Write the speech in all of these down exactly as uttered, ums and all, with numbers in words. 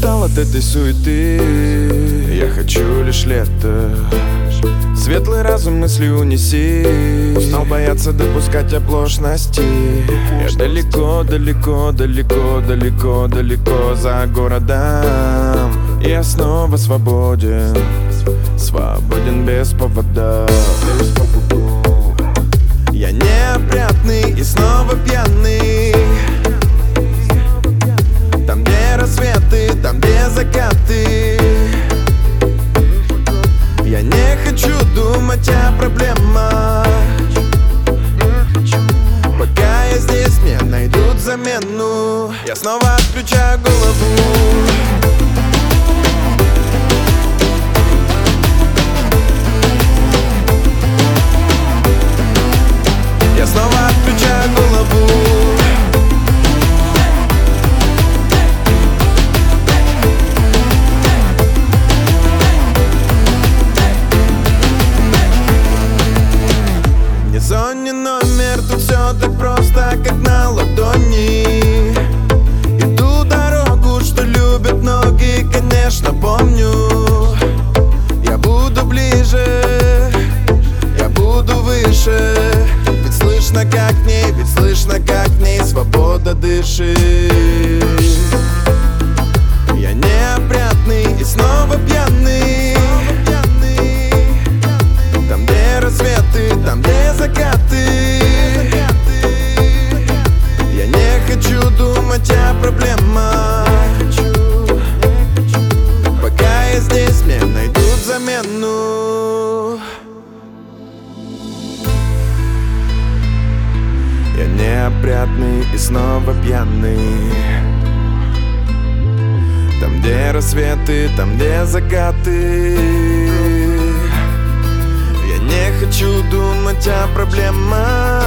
устал от этой суеты, я хочу лишь лето. Светлый разум мысли унеси, устал бояться допускать оплошности. Я далеко, далеко, далеко, далеко, далеко за городом. Я снова свободен, свободен без повода. Я неопрятный и снова пьяный. Там, где рассветы, там, где закаты. Я не хочу думать о проблемах. Пока я здесь, мне найдут замену. Я снова отключаю голову. Я снова отключаю голову. Не звони номер, тут все так просто, как на ладони. И ту дорогу, что любят многие, конечно, помню. Я буду ближе, я буду выше. Ведь слышно, как в ней, ведь слышно, как в ней свобода дышит. Я неопрятный и снова пьяный. Там, где рассветы, там, где закаты. Я не хочу думать о проблемах. Пока я здесь, мне найдут замену. Я неопрятный и снова пьяный. Там, где рассветы, там, где закаты. Я не хочу думать о проблемах.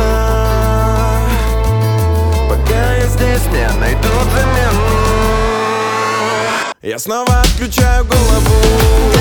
Пока я здесь, мне найдут замену. Я снова отключаю голову.